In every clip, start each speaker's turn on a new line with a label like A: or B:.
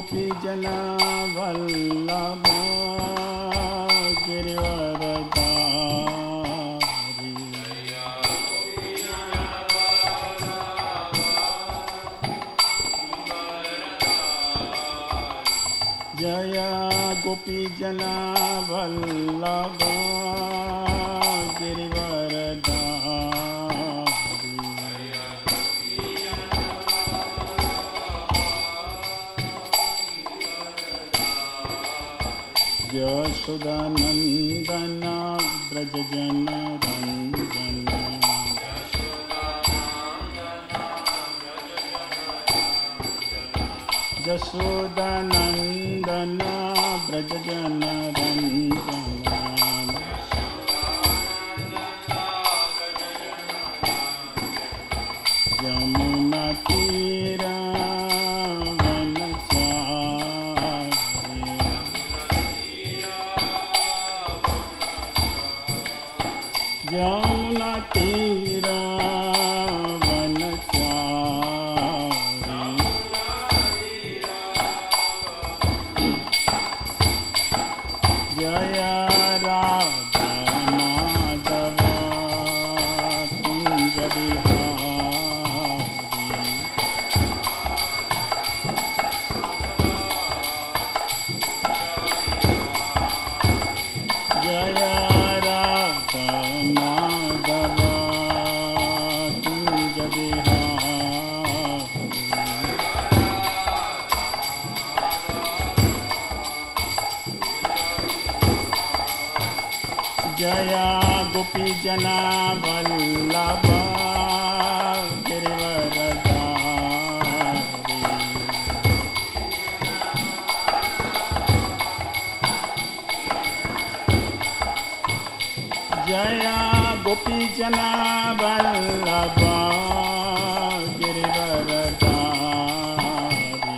A: गोपीजना वल्लभ गिरिवरधारी। जय गोपीजना वल्लभ गिरिवरधारी। यशोदानंदन ब्रज जन रंजन। यशोदानंदन ब्रज जन रंजन। यमुना तीरा यमुना तीरा वनचारी। जय राधा माधव कुंज बिहारी। जय जया गोपीजना वल्लभ गिरिवरधारी। जया गोपीजना वल्लभ गिरिवरधारी।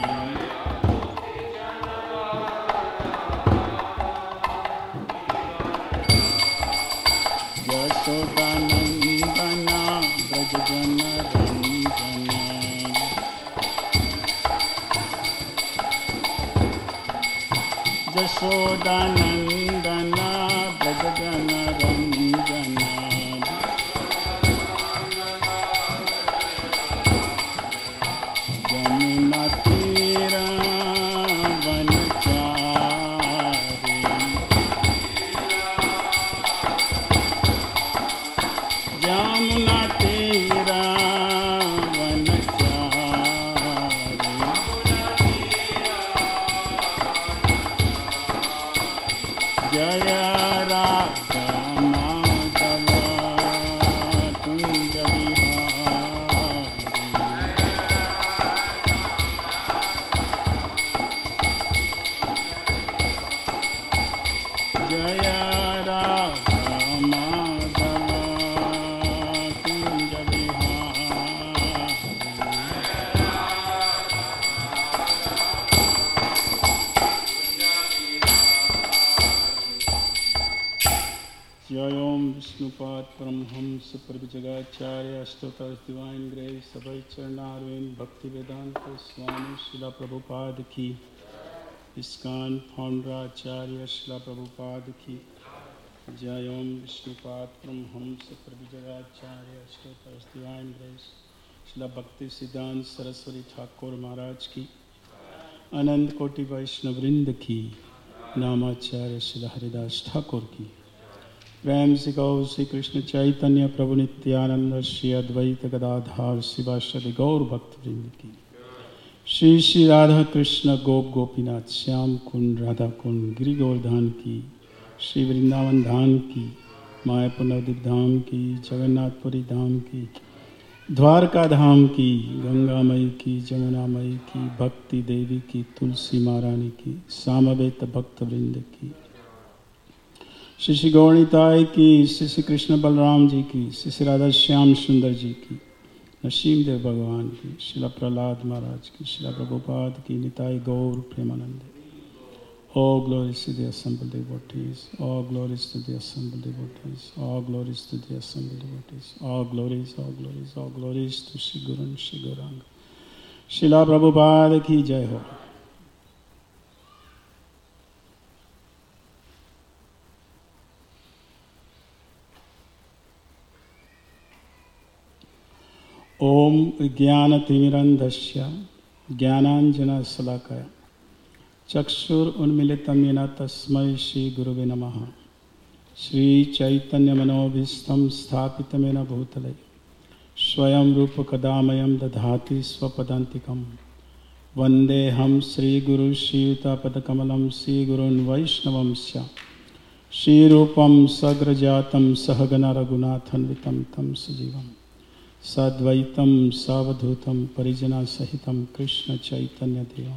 A: यशोदानंदन ब्रज जन रंजन। यशोदानंदन ब्रज जन रंजन। यमुना तीरा वनचारी। यमुना तीरा वनचारी। जय राधा माधव कुंज बिहारी। जय राधा माधव कुंज बिहारी। जय ओम विष्णुपाद परमहंस परिव्राजकाचार्य अष्टोत्तर डिवाइन ग्रेस सभै चरणारविंद भक्ति वेदांत स्वामी श्रीला प्रभुपाद की। इस्कॉन फाउंडर आचार्य श्रीला प्रभुपाद की। जय ओम विष्णुपाद परमहंस परिव्राजकाचार्य अष्टोत्तर डिवाइन ग्रेस श्रीला भक्ति सिद्धांत सरस्वती ठाकुर महाराज की। अनंत कोटि वैष्णव वृंद की। नामाचार्य श्रीला हरिदास ठाकुर की। प्रेम से गौ श्री कृष्ण चैतन्य प्रभु नित्यानंद श्री अद्वैत गदाधार शिवाश्रय गौर भक्त वृंद की। श्री श्री राधा कृष्ण गोप गोपीनाथ श्याम कुंड राधा कुंड गिरि गोवर्धन की। श्री वृंदावन धाम की। मायापुर नवद्वीप धाम की। जगन्नाथपुरी धाम की। द्वारका धाम की। गंगामयी की। जमुनामयी की। भक्ति देवी की। तुलसी महारानी की। सामवेद भक्त वृंद की। श्री श्री गौणिताय की। श्री श्री कृष्ण बलराम जी की। श्री श्री राधा श्याम सुंदर जी की। नसीम देव भगवान की। शिला प्रहलाद महाराज की। शिला प्रभुपाद की। निताय गौर Premanand. All glories to the assembled devotees. All glories to the assembled devotees. All glories to the assembled devotees. All glories, all glories, all glories to Shri Guru and Shri Gauranga. शिला प्रभुपाद की जय हो। ओम ज्ञानतिमिरन्धस्य ज्ञानाञ्जनशलाकया चक्षुरुन्मीलितं येन तस्मै श्रीगुरुवे नमः। श्रीचैतन्यमनोभीष्टं स्थापितं येन भूतले स्वयं रूपकदामयं दधाति स्वपदान्तिकं। वन्देऽहं श्रीगुरुश्रीयुतापदकमलं श्रीगुरून् वैष्णवंश्च श्रीरूपं सग्रजातं सहगण रघुनाथान्वितं तं सजीवं सद्वैतं सावधूतं परिजनसहितं कृष्ण चैतन्यदेवं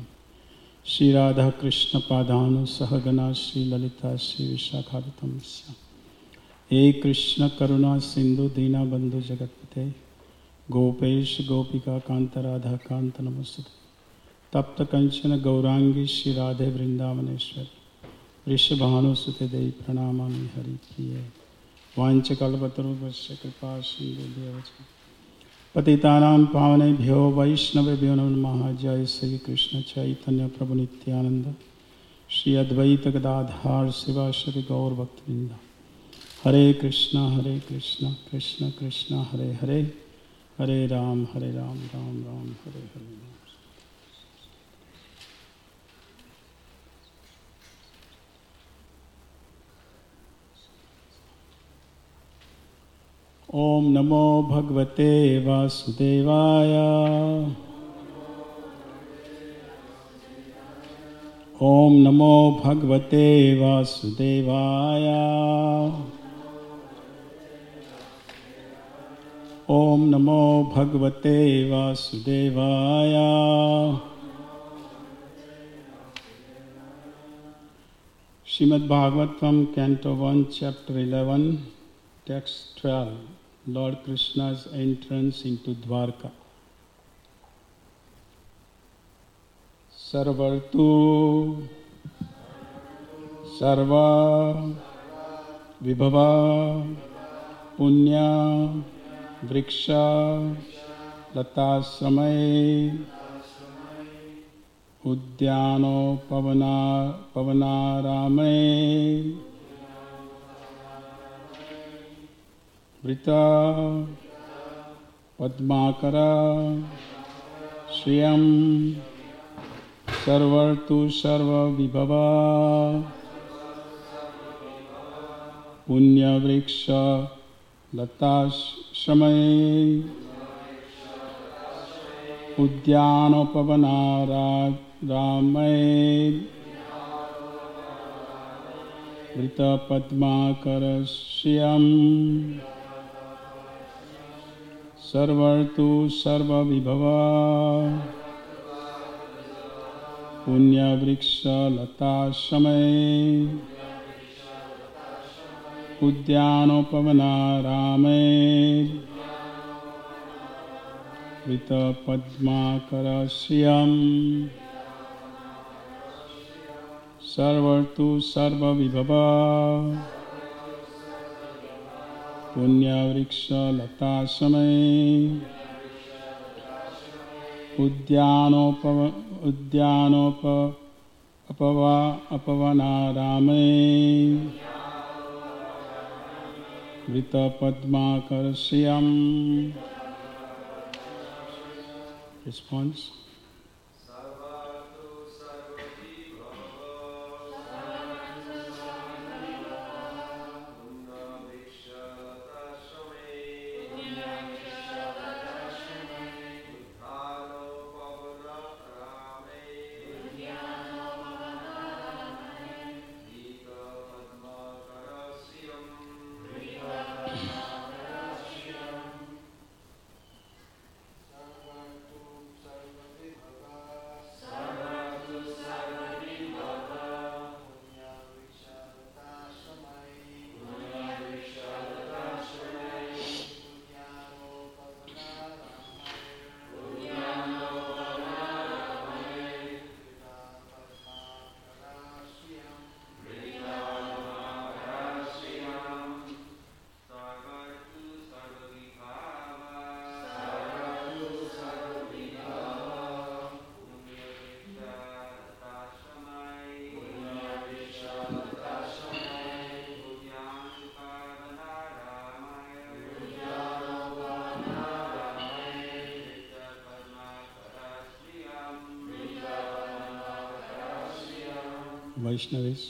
A: श्रीराधाकृष्णपादानुसहगणा श्रीललिता श्रीविशाखान्वितं हे कृष्ण करुणा सिंधु दीनबंधु जगत्पते गोपेश गोपिका कांत राधा कांत नमस्ते। तप्त कंचन गौरांगी श्री राधे वृंदावनेश्वरी वृषभानुसुते देवी प्रणमामि हरिप्रिये। वाञ्छकल्पतरुभ्यश्च कृपा सिन्धुभ्यः च पतितानां पावनेभ्यो वैष्णवेभ्यो नमः। जय श्री कृष्ण चैतन्य प्रभु नित्यानंद श्री अद्वैत गदाधर शिवासदि गौर भक्तवृंद। हरे कृष्ण कृष्ण कृष्ण हरे हरे, हरे राम राम राम हरे हरे। ओम नमो भगवते वासुदेवाय। ओम नमो भगवते वासुदेवाय। ओम नमो भगवते वासुदेवाय। Srimad Bhagavatam canto 1 chapter 11 text 12 Lord Krishna's entrance into Dwarka. Sarvartu Sarva Vibhava Punya Vriksha Latasramay Udyano Pavanarame Vrita Padmakara Shriyam Sarvartu Sarva Vibhava Punya Vriksha Latasramay Udyano Pavanarame Vrita Padmakara Shriyam Sarvartu Sarva Vibhava Punya Vriksha Latasramay Udyano Pavanarame Vrita Padmakara Shriyam Sarvartu Sarva Vibhava Punya Vriksha Latasramay Udyano Pavanarame Vrita Padmakara Shriyam. Response. Vaishnavis.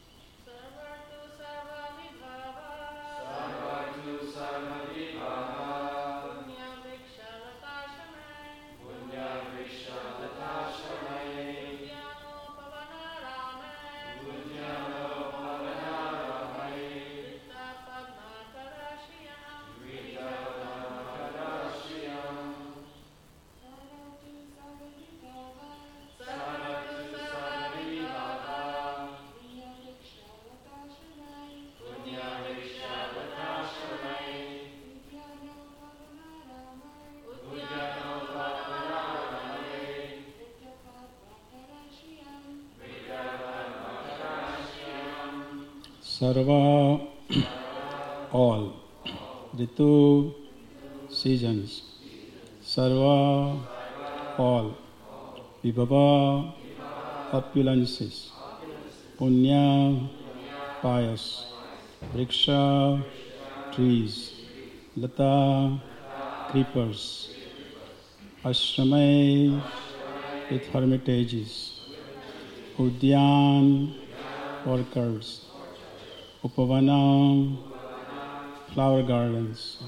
A: Sarva, all. Ritu, seasons. Sarva, all. Vibhava, opulences. Punya, pious. Vriksha, trees. Lata, creepers. Ashramai, with hermitages. Udyan, orchards. Upavanam, flower gardens.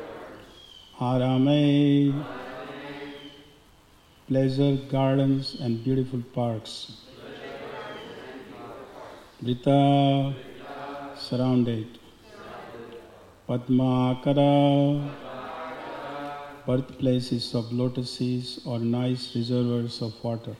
A: Aramai, pleasure gardens and beautiful parks. Vrita, surrounded. Padmakara, birthplaces of lotuses or nice reservoirs of water.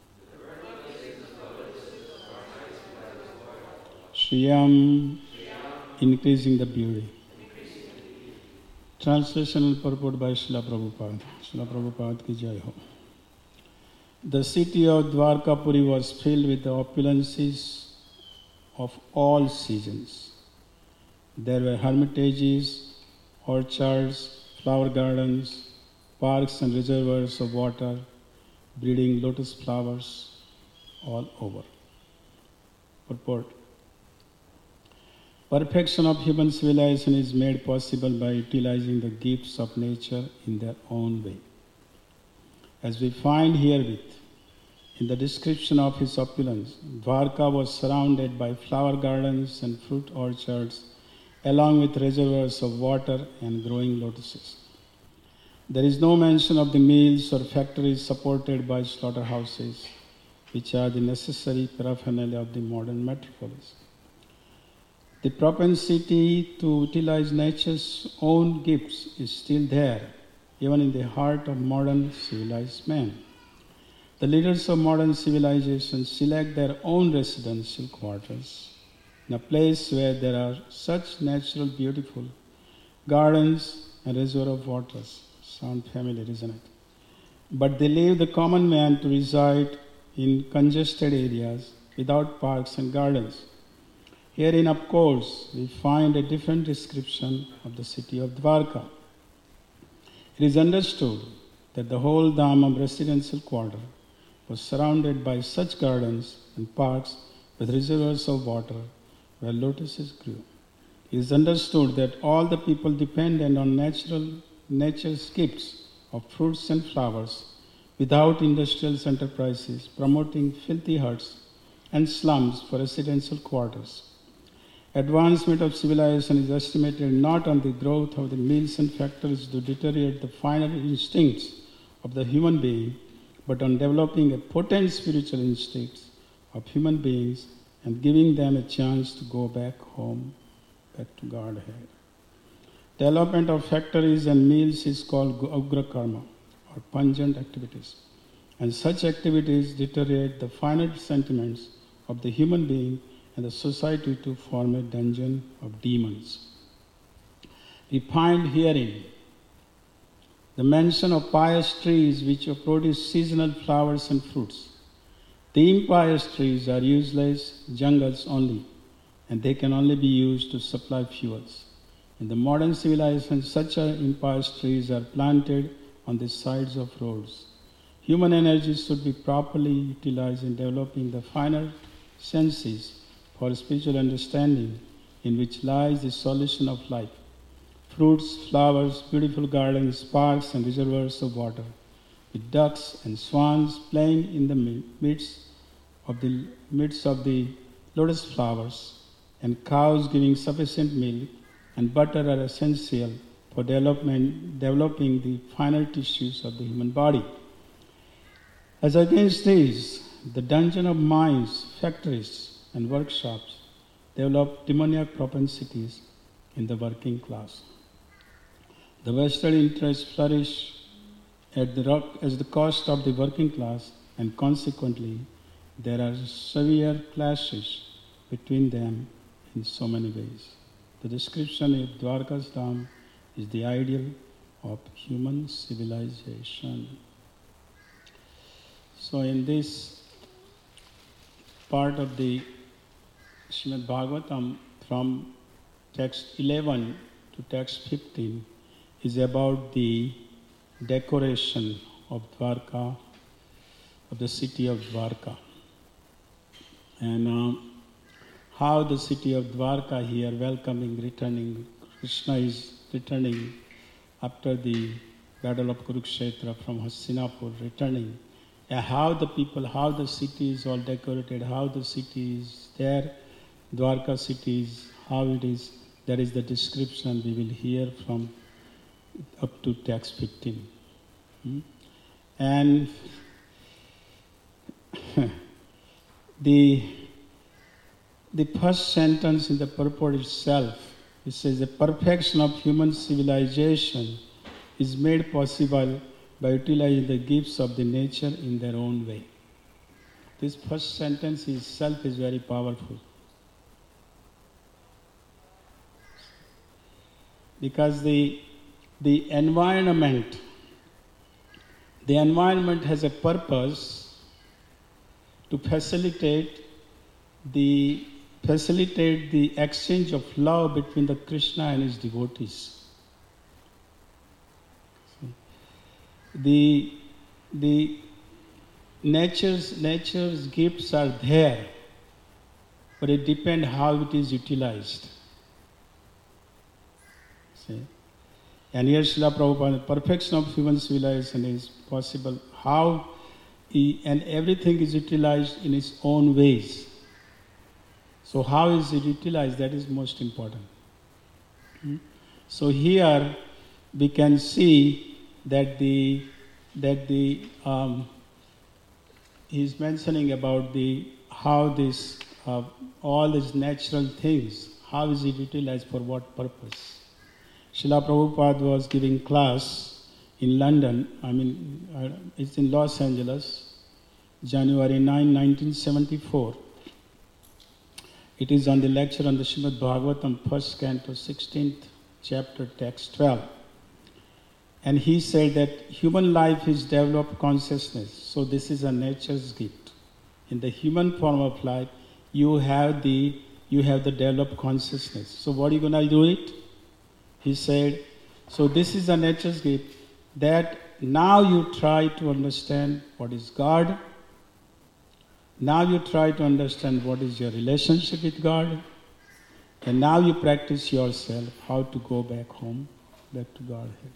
A: Shriyam, increasing the beauty. Translation and purport by Srila Prabhupada. Srila Prabhupada ki jai ho. The city of Dwarkapuri was filled with the opulences of all seasons. There were hermitages, orchards, flower gardens, parks and reservoirs of water, breeding lotus flowers all over. Purport. Perfection of human civilization is made possible by utilizing the gifts of nature in their own way. As we find herewith, in the description of his opulence, Dwarka was surrounded by flower gardens and fruit orchards, along with reservoirs of water and growing lotuses. There is no mention of the mills or factories supported by slaughterhouses, which are the necessary paraphernalia of the modern metropolis. The propensity to utilize nature's own gifts is still there, even in the heart of modern civilized man. The leaders of modern civilization select their own residential quarters in a place where there are such natural, beautiful gardens and reservoir of waters. Sound familiar, isn't it? But they leave the common man to reside in congested areas without parks and gardens. Herein, of course, we find a different description of the city of Dwarka. It is understood that the whole Dhamam residential quarter was surrounded by such gardens and parks with reservoirs of water where lotuses grew. It is understood that all the people dependent on nature's gifts of fruits and flowers without industrial enterprises promoting filthy huts and slums for residential quarters. Advancement of civilization is estimated not on the growth of the mills and factories to deteriorate the finer instincts of the human being, but on developing a potent spiritual instincts of human beings and giving them a chance to go back home, back to Godhead. Development of factories and mills is called Ugra Karma, or pungent activities, and such activities deteriorate the finer sentiments of the human being and the society to form a dungeon of demons. We find herein the mention of pious trees which produce seasonal flowers and fruits. The impious trees are useless jungles only, and they can only be used to supply fuels. In the modern civilization, such impious trees are planted on the sides of roads. Human energy should be properly utilized in developing the finer senses for spiritual understanding, in which lies the solution of life. Fruits, flowers, beautiful gardens, parks and reservoirs of water, with ducks and swans playing in the midst of the midst of the lotus flowers, and cows giving sufficient milk and butter are essential for developing the finer tissues of the human body. As against these, the dungeon of mines, factories, and workshops develop demoniac propensities in the working class. The Western interests flourish at the cost of the working class, and consequently, there are severe clashes between them in so many ways. The description of Dwarka's Dham is the ideal of human civilization. So in this part of the Srimad Bhagavatam, from text 11 to text 15, is about the decoration of Dwarka, of the city of Dwarka. And how the city of Dwarka here returning, Krishna is returning after the battle of Kurukshetra from Hastinapur, returning. And how the city is all decorated, how the city is there, Dwarka city is, how it is, that is the description we will hear from up to text 15. And the first sentence in the purport itself, it says the perfection of human civilization is made possible by utilizing the gifts of the nature in their own way. This first sentence itself is very powerful. Because the environment has a purpose to facilitate the exchange of love between the Krishna and his devotees. The nature's gifts are there, but it depends how it is utilized. See? And here Srila Prabhupada, the perfection of human civilization is possible. And everything is utilized in its own ways. So how is it utilized? That is most important. So here we can see that he's mentioning about how this all these natural things, how is it utilized for what purpose? Srila Prabhupada was giving class in London, it's in Los Angeles, January 9, 1974. It is on the lecture on the Srimad Bhagavatam, 1st canto, 16th chapter, text 12. And he said that human life is developed consciousness, so this is a nature's gift. In the human form of life, you have the developed consciousness. So what are you going to do it? He said, so this is a nature's gift, that now you try to understand what is God. Now you try to understand what is your relationship with God. And now you practice yourself how to go back home, back to Godhead.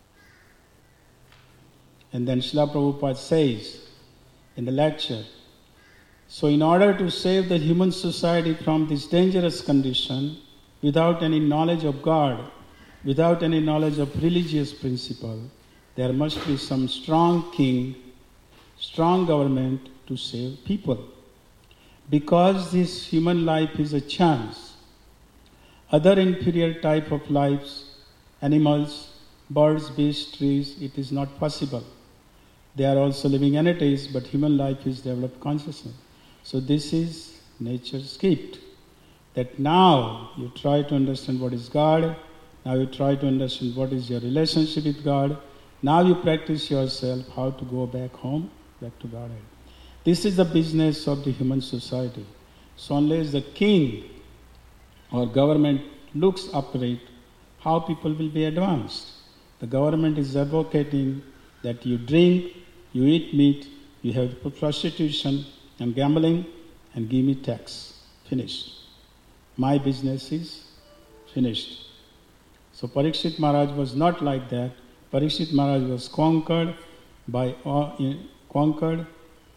A: And then Srila Prabhupada says in the lecture, so in order to save the human society from this dangerous condition, without any knowledge of God, without any knowledge of religious principle, there must be some strong king, strong government to save people. Because this human life is a chance, other inferior type of lives, animals, birds, beasts, trees, it is not possible. They are also living entities, but human life is developed consciousness. So this is nature's gift. That now you try to understand what is God, now you try to understand what is your relationship with God, now you practice yourself how to go back home, back to Godhead. This is the business of the human society. So unless the king or government looks upright, how people will be advanced? The government is advocating that you drink, you eat meat, you have prostitution and gambling, and give me tax. Finished. My business is finished. So Parikshit Maharaj was not like that. Parikshit Maharaj was conquered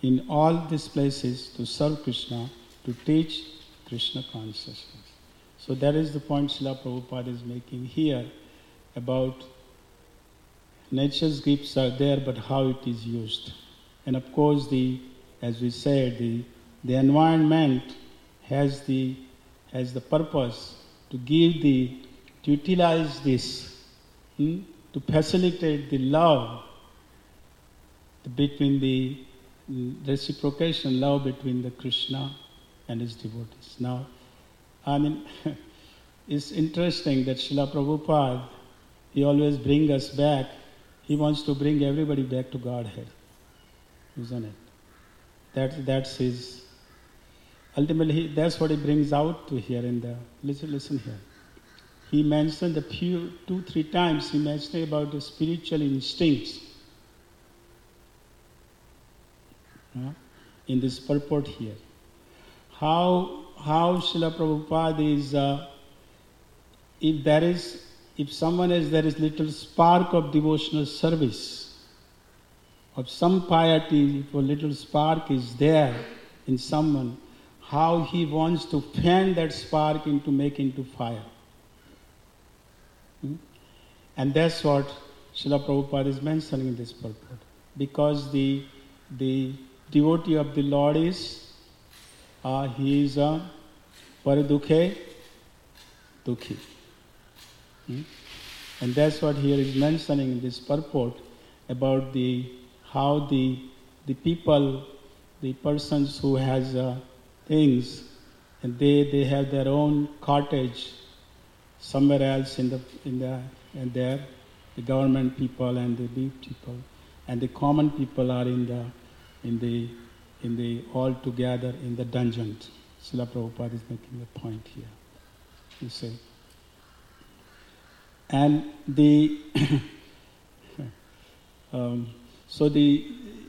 A: in all these places to serve Krishna, to teach Krishna consciousness. So that is the point Srila Prabhupada is making here about nature's gifts are there, but how it is used. And of course, as we said, the environment has the purpose to utilize this, to facilitate the love between the reciprocation love between the Krishna and his devotees. Now, I mean, it's interesting that Srila Prabhupada, he always brings us back. He wants to bring everybody back to Godhead, isn't it? That's his. Ultimately, that's what he brings out to here in the. Listen here. He mentioned 2-3 times. He mentioned about the spiritual instincts in this purport here. How Srila Prabhupada is, if someone has, there is little spark of devotional service, of some piety, if a little spark is there in someone, how he wants to fan that spark make into fire. And that's what Srila Prabhupada is mentioning in this purport. Because the devotee of the Lord is, he is a paradukhe dukhi. And that's what here is mentioning in this purport about how the people, the persons who has things, and they have their own cottage somewhere else and there the government people and the big people and the common people are in the all together in the dungeon. Srila Prabhupada is making a point here. You see. And so the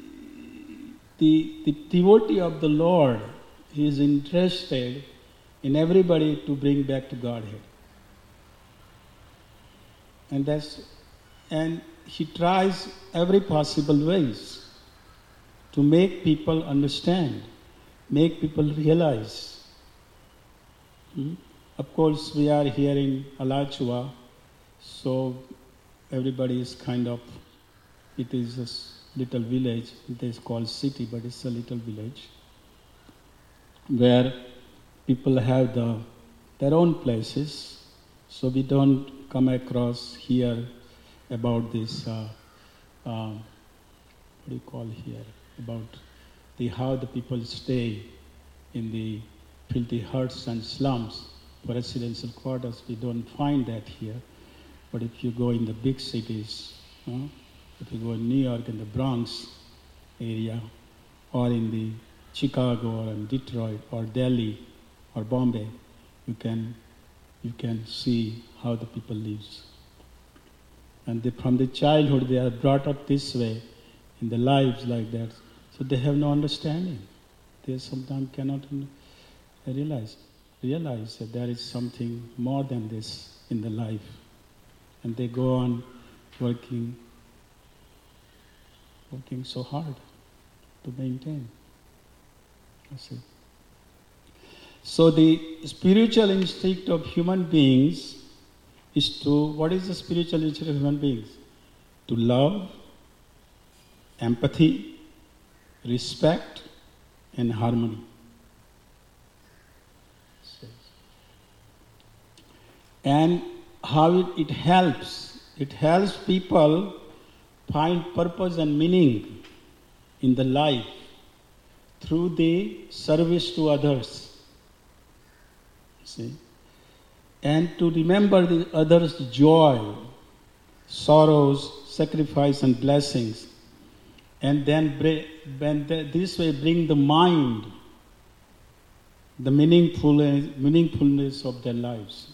A: devotee of the Lord, he is interested in everybody to bring back to Godhead. And he tries every possible ways to make people understand, make people realize. Of course, we are here in Alachua, so everybody is it is a little village. It is called city, but it's a little village where people have their own places. So we don't come across here about this, what do you call here, about how the people stay in the filthy huts and slums for residential quarters. We don't find that here. But if you go in the big cities, if you go in New York in the Bronx area, or in the Chicago or in Detroit or Delhi or Bombay, you can see how the people live. And from the childhood they are brought up this way in their lives like that. So they have no understanding. They sometimes cannot realize that there is something more than this in the life. And they go on working so hard to maintain. That's it. So the spiritual instinct of human beings is what is the spiritual instinct of human beings? To love, empathy, respect, and harmony. And how it helps people find purpose and meaning in the life through the service to others. See? And to remember the others' joy, sorrows, sacrifice and blessings. And then this way bring the mind, the meaningfulness of their lives.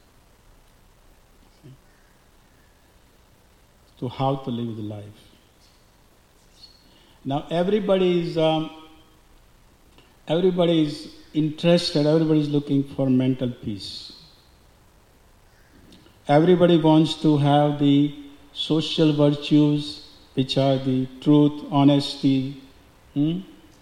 A: To how to live the life. Now everybody is interested, everybody is looking for mental peace. Everybody wants to have the social virtues, which are the truth, honesty,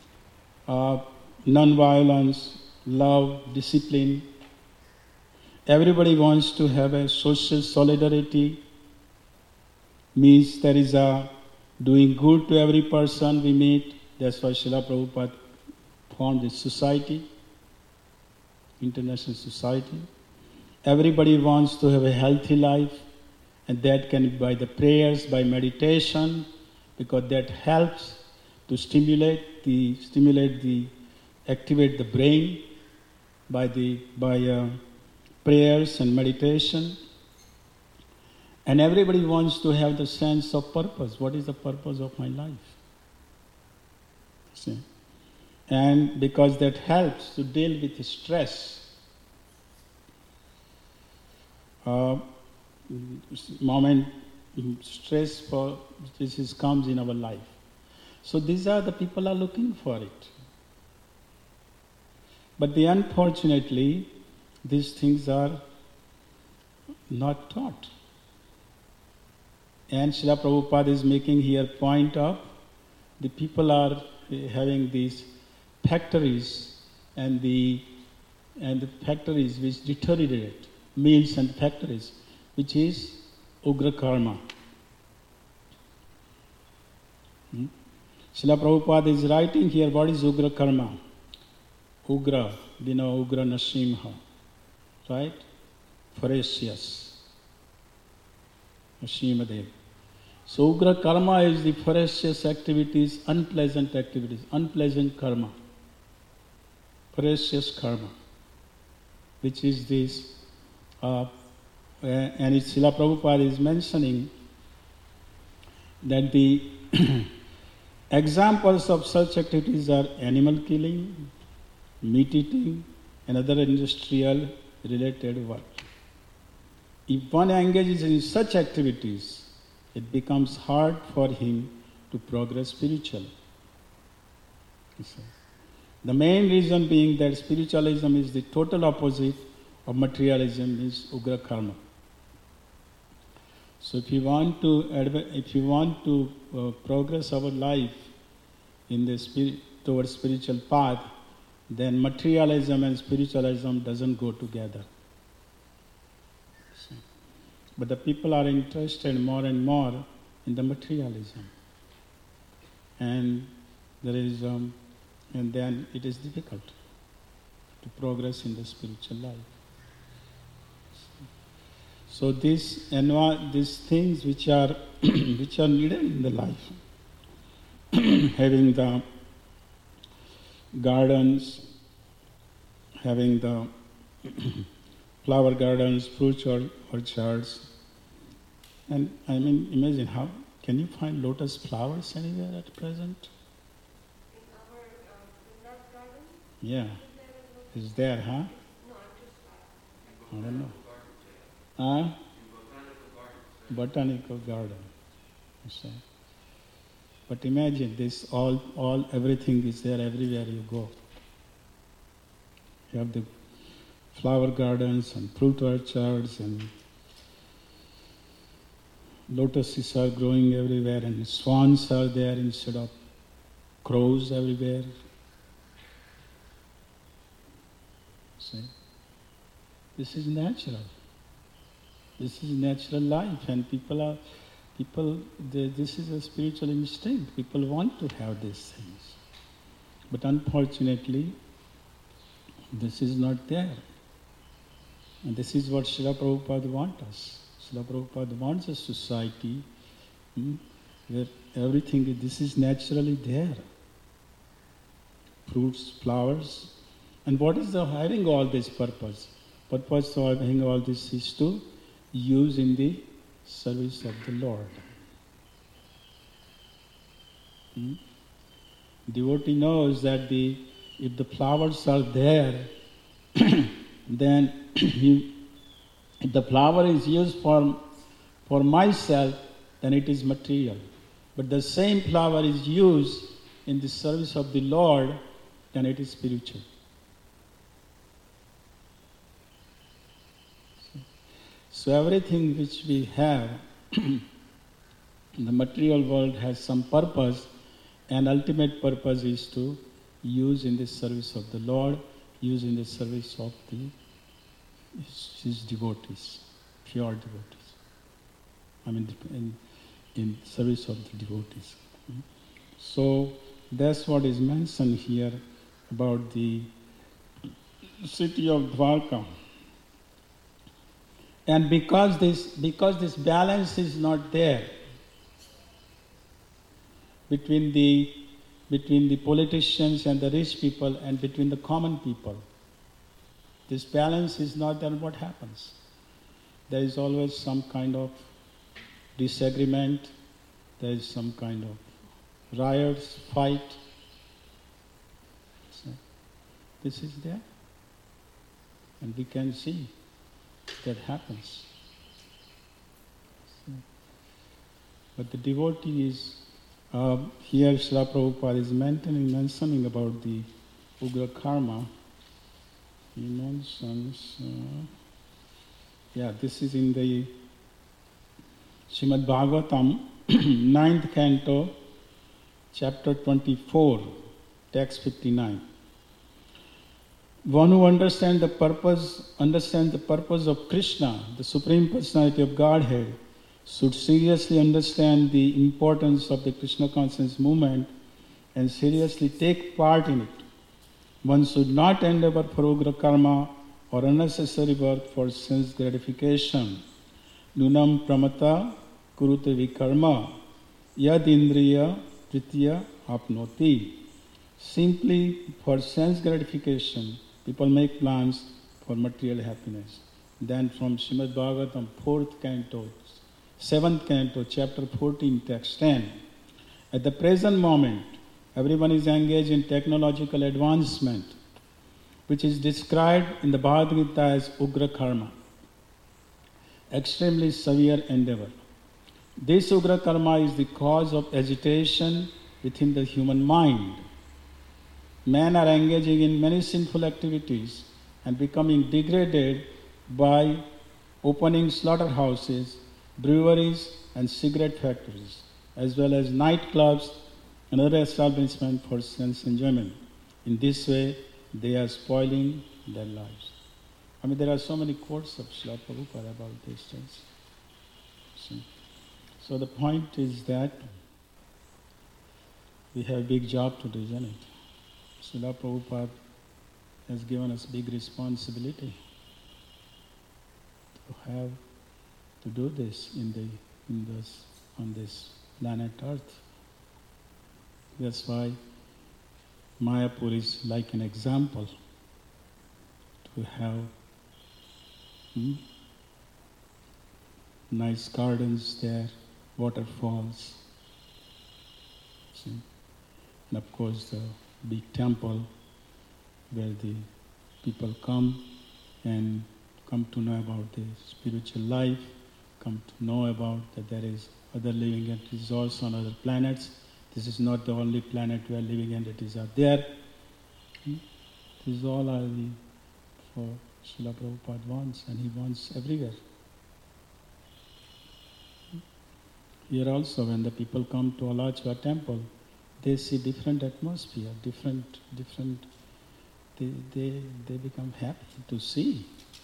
A: non-violence, love, discipline. Everybody wants to have a social solidarity, means there is a doing good to every person we meet. That's why Srila Prabhupada formed this society, international society. Everybody wants to have a healthy life, and that can be by the prayers, by meditation, because that helps to activate the brain by prayers and meditation. And everybody wants to have the sense of purpose. What is the purpose of my life? See? And because that helps to deal with stress. Stress for this comes in our life. So these are the people are looking for it. But unfortunately, these things are not taught. And Srila Prabhupada is making here point of the people are having these factories and the factories which deteriorate, mills and factories, which is Ugra Karma. Srila Prabhupada is writing here, what is Ugra Karma? Ugra, Ugra Nasimha, right? Ferocious. Nrsimhadev. So Ugra Karma is the ferocious activities, unpleasant karma. Ferocious karma, which is this, and Srila Prabhupada is mentioning that the examples of such activities are animal killing, meat eating, and other industrial related work. If one engages in such activities, it becomes hard for him to progress spiritually. The main reason being that spiritualism is the total opposite of materialism, is Ugra Karma. So if you want to progress our life in the towards spiritual path, then materialism and spiritualism doesn't go together. But the people are interested more and more in the materialism, and and then it is difficult to progress in the spiritual life. So these things which are needed in the life, having the gardens, having the flower gardens, fruit orchards, and imagine how can you find lotus flowers anywhere at present?
B: In that garden?
A: Yeah, is there, huh?
B: No, I'm just
A: I don't know. Botanical garden. You say. But imagine this, everything is there everywhere you go. You have the flower gardens and fruit orchards, and lotuses are growing everywhere, and swans are there instead of crows everywhere. See? This is natural. This is natural life, and this is a spiritual instinct. People want to have these things. But unfortunately, this is not there. And this is what Srila Prabhupada wants us. Srila Prabhupada wants a society where everything, this is naturally there. Fruits, flowers. And what is having all this purpose? Purpose of having all this is to use in the service of the Lord. Devotee knows that if the flowers are there, then if the flower is used for myself, then it is material. But the same flower is used in the service of the Lord, then it is spiritual. So everything which we have in the material world has some purpose, and ultimate purpose is to use in the service of the Lord, use in the service of his devotees, pure devotees. I mean, in service of the devotees. So that's what is mentioned here about the city of Dwarka. And because this balance is not there between the politicians and the rich people and between the common people, this balance is not there, what happens? There is always some kind of disagreement, there is some kind of riots, fight. So this is there. And we can see that happens. So, but the devotee is, here Srila Prabhupada is mentioning about the Ugra Karma. He mentions, this is in the Srimad Bhagavatam, 9th canto, chapter 24, text 59. One who understands the purpose of Krishna, the Supreme Personality of Godhead, should seriously understand the importance of the Krishna consciousness movement and seriously take part in it. One should not endeavor for ugra karma or unnecessary work for sense gratification. Nunam pramata kurute vikarma yad indriya pritya apnoti. Simply for sense gratification, people make plans for material happiness. Then from Srimad Bhagavatam, 4th canto, 7th canto, chapter 14, text 10. At the present moment, everyone is engaged in technological advancement, which is described in the Bhagavad Gita as Ugra Karma, extremely severe endeavor. This Ugra Karma is the cause of agitation within the human mind. Men are engaging in many sinful activities and becoming degraded by opening slaughterhouses, breweries and cigarette factories, as well as nightclubs and other establishments for sense enjoyment. In this way, they are spoiling their lives. I mean, there are so many quotes of Srila Prabhupada about these things. So the point is that we have a big job to do, isn't it? Srila Prabhupada has given us big responsibility to do this on this planet Earth. That's why Mayapur is like an example to have nice gardens there, waterfalls, see? And of course the big temple where the people come to know about the spiritual life, come to know about that there is other living entities also on other planets. This is not the only planet where living entities are there. These all are for Srila Prabhupada wants, and he wants everywhere. Here also, when the people come to Alachua temple, they see different atmosphere, different. They become happy to see.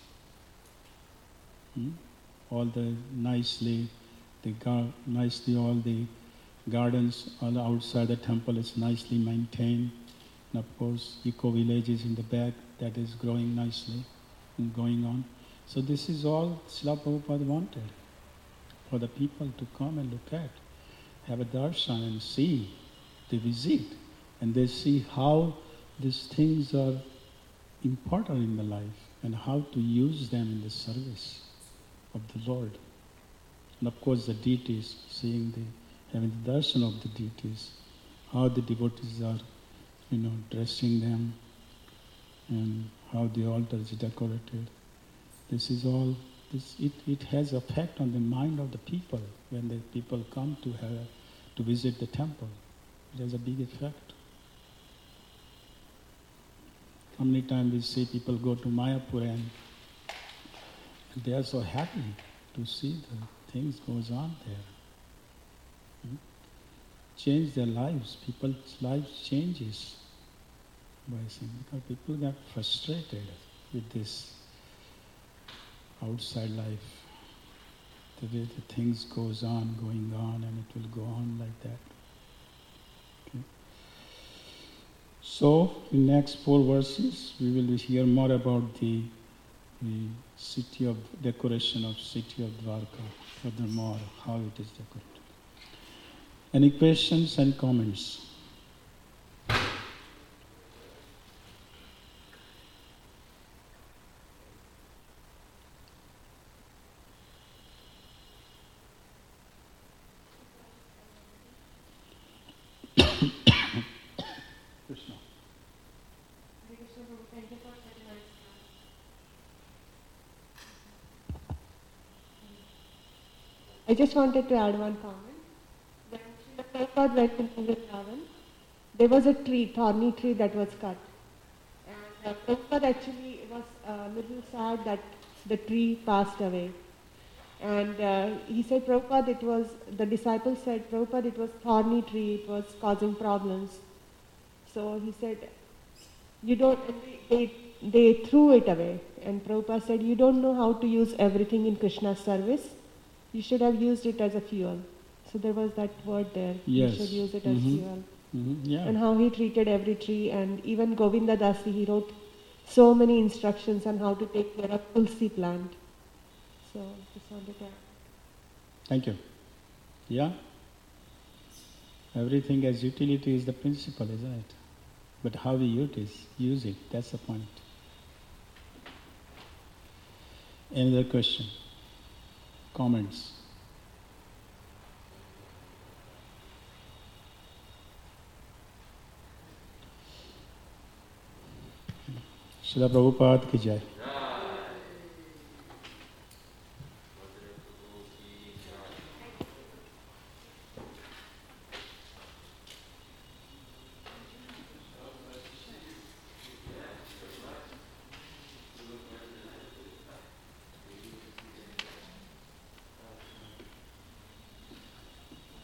A: All the nicely all the gardens all outside the temple is nicely maintained. And of course, eco villages in the back that is growing nicely and going on. So this is all Srila Prabhupada wanted, for the people to come and look at, have a darshan and see, they visit, and they see how these things are important in the life and how to use them in the service of the Lord. And of course the deities, having the darshan of the deities, how the devotees are, dressing them and how the altar is decorated. This is all, it has effect on the mind of the people when the people come to visit the temple. It has a big effect. How many times we see people go to Mayapur and they are so happy to see the things goes on there. Change their lives. People's lives changes. by saying, because people get frustrated with this outside life, the way the things going on, and it will go on like that. Okay. So, in next 4 verses, we will hear more about the city of decoration of city of Dwarka, furthermore how it is decorated. Any questions and comments? Krishna.
B: Thank you for such a nice I just wanted to add one comment. When Srila Prabhupada went in Vrindavan, there was a tree, thorny tree that was cut. And Prabhupada actually was a little sad that the tree passed away. And he said, Prabhupada, the disciple said, Prabhupada, it was thorny tree, it was causing problems. So he said, you don't, they threw it away. And Prabhupada said, you don't know how to use everything in Krishna's service. You should have used it as a fuel. So there was that word there.
A: Yes.
B: You should use it as fuel.
A: Yeah.
B: And how he treated every tree. And even Govinda Dasi, he wrote so many instructions on how to take care of Tulsi plant. So just wanted to add.
A: Thank you. Yeah. Everything as utility is the principle, isn't it? But how we use it, that's the point. Any other question? Comments? Srila Prabhupada ki jai.